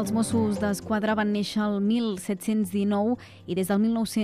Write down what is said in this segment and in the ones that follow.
Els Mossos d'Esquadra van néixer el 1719 i des del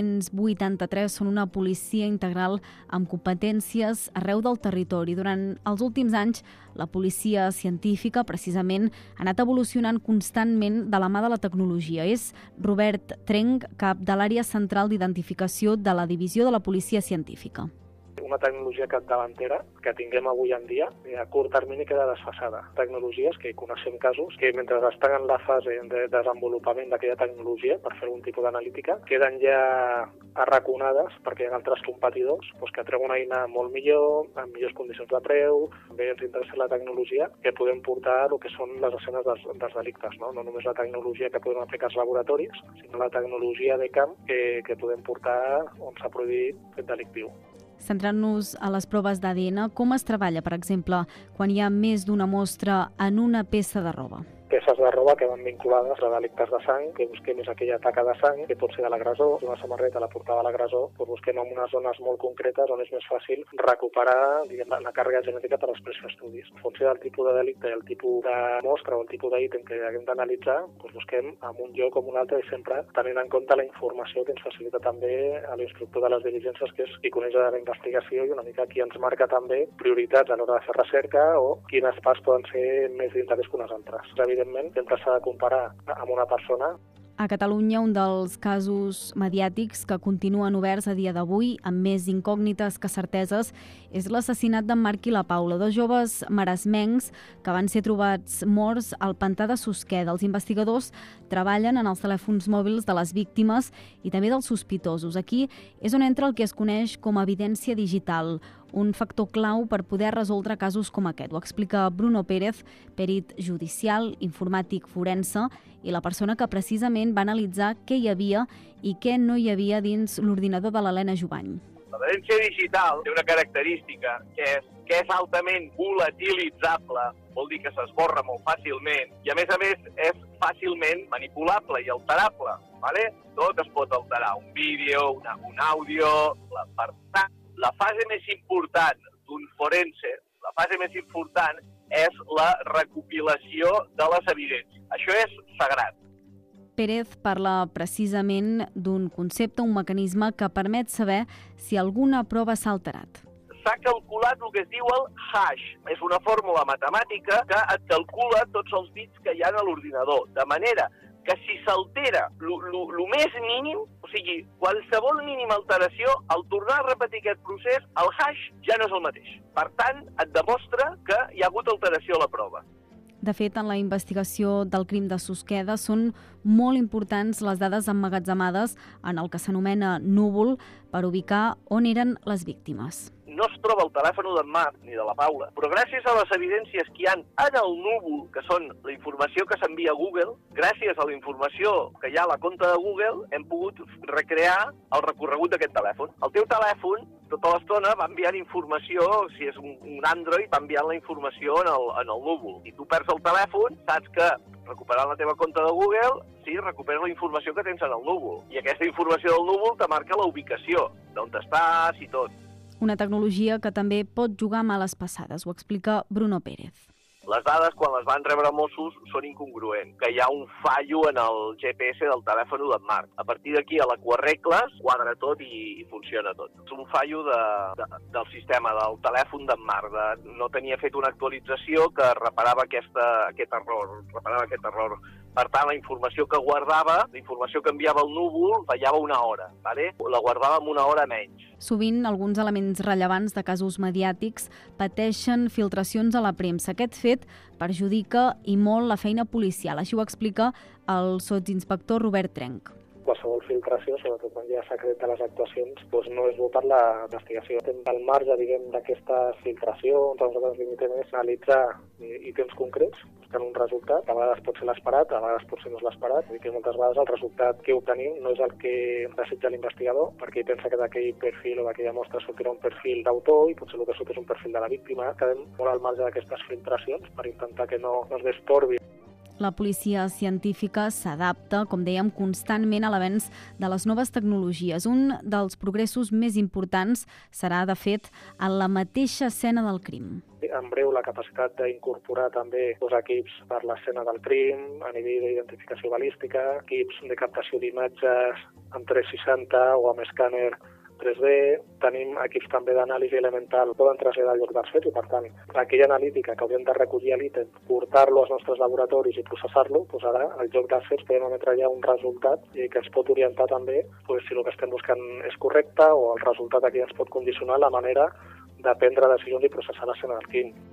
1983 són una policia integral amb competències arreu del territori. Durant els últims anys, la policia científica, precisament, ha anat evolucionant constantment de la mà de la tecnologia. És Robert Trench, cap de l'àrea central d'identificació de la divisió de la policia científica. Una tecnologia capdavantera que tinguem avui en dia, a curt termini queda desfasada. Tecnologies que coneixem casos que mentre estan en la fase de desenvolupament d'aquella tecnologia per fer algun tipus d'analítica, queden ja arraconades perquè hi ha altres competidors que treuen una eina molt millor, amb millors condicions de preu. També ens interessa la tecnologia que podem portar el que són les escenes dels delictes, no només la tecnologia que podem aplicar als laboratoris, sinó la tecnologia de camp que podem portar on s'ha produït fet delictiu. Centrant-nos a les proves d'ADN, com es treballa, per exemple, quan hi ha més d'una mostra en una peça de roba? Peces de roba que van vinculades a delictes de sang, que busquem és aquella taca de sang, que pot ser de l'agressor, una samarreta la portava l'agressor, busquem en unes zones molt concretes on és més fàcil recuperar la càrrega genètica per després fer estudis. En funció del tipus de delicte i el tipus de mostra o el tipus d'ítem que haguem d'analitzar, busquem en un lloc o en un altre i sempre tenint en compte la informació que ens facilita també a l'instructor de les diligències, que és qui coneix de la investigació i una mica qui ens marca també prioritats a l'hora de fer recerca o quines parts poden ser més d'interès que unes altres. Evidentment, sempre s'ha de comparar amb una persona. A Catalunya, un dels casos mediàtics que continuen oberts a dia d'avui, amb més incògnites que certeses, és l'assassinat d'en Marc i la Paula, dos joves maresmencs que van ser trobats morts al pantà de Susqueda. Els investigadors treballen en els telèfons mòbils de les víctimes i també dels sospitosos. Aquí és on entra el que es coneix com a evidència digital, un factor clau per poder resoldre casos com aquest. Ho explica Bruno Pérez, perit judicial, informàtic forense i la persona que precisament va analitzar què hi havia i què no hi havia dins l'ordinador de l'Helena Jubany. L'evidència digital té una característica que és altament volatilitzable, vol dir que s'esborra molt fàcilment i a més és fàcilment manipulable i alterable. ¿Vale? Tot es pot alterar, un vídeo, un àudio, per tant, la fase més important d'un forense, la fase més important és la recopilació de les evidències. Això és sagrat. Pérez parla precisament d'un concepte, un mecanisme que permet saber si alguna prova s'ha alterat. S'ha calculat el que es diu el hash. És una fórmula matemàtica que et calcula tots els bits que hi ha a l'ordinador, de manera que si s'altera el més mínim, o sigui, qualsevol mínima alteració, al tornar a repetir aquest procés, el hash ja no és el mateix. Per tant, et demostra que hi ha hagut alteració a la prova. De fet, en la investigació del crim de Susqueda són molt importants les dades emmagatzemades en el que s'anomena núvol per ubicar on eren les víctimes. No es troba el telèfon d'en Marc ni de la Paula, però gràcies a les evidències que hi ha en el núvol, que són la informació que s'envia a Google, gràcies a la informació que hi ha a la compte de Google, hem pogut recrear el recorregut d'aquest telèfon. El teu telèfon, tota l'estona, va enviant informació, si és un Android, va enviant la informació en el núvol. I tu perds el telèfon, saps que recuperant la teva compte de Google, sí, recuperes la informació que tens en el núvol. I aquesta informació del núvol te marca la ubicació, d'on estàs i tot. Una tecnologia que també pot jugar males passades, ho explica Bruno Pérez. Les dades, quan les van rebre Mossos, són incongruents, que hi ha un fallo en el GPS del telèfon d'en Marc. A partir d'aquí, a la que ho arregles, quadra tot i funciona tot. És un fallo del sistema del telèfon d'en Marc. No tenia fet una actualització que reparava aquest error. Per tant, la informació que guardava, la informació que enviava al núvol, fallava una hora. ¿Vale? La guardava amb una hora menys. Sovint, alguns elements rellevants de casos mediàtics pateixen filtracions a la premsa. Aquest fet perjudica i molt la feina policial. Així ho explica el sotsinspector Robert Trench. Qualsevol filtració, sobretot quan hi ha secret de les actuacions, no és bo per la investigació. Al marge, d'aquesta filtració, nosaltres ens limitem a analitzar ítems concrets, buscant un resultat. A vegades pot ser l'esperat, a vegades pot ser no l'esperat. Vull dir que moltes vegades el resultat que obtenim no és el que desitja l'investigador, perquè pensa que d'aquell perfil o d'aquella mostra sortirà un perfil d'autor i potser el que surt és un perfil de la víctima. Quedem molt al marge d'aquestes filtracions per intentar que no es destorbi. La policia científica s'adapta, com dèiem, constantment a l'avenç de les noves tecnologies. Un dels progressos més importants serà, de fet, en la mateixa escena del crim. En breu, la capacitat d'incorporar també dos equips per l'escena del crim, a nivell d'identificació balística, equips de captació d'imatges amb 360 o amb escàner 3D, tenim equips també d'anàlisi elemental, poden traslladar al lloc dels fets i, per tant, aquella analítica que hauríem de recollir a l'ítem, portar-lo als nostres laboratoris i processar-lo, doncs ara al lloc dels fets podem emetre ja un resultat que ens pot orientar també si el que estem buscant és correcte o el resultat aquí ens pot condicionar la manera de prendre decisions i processar l'escena del crim.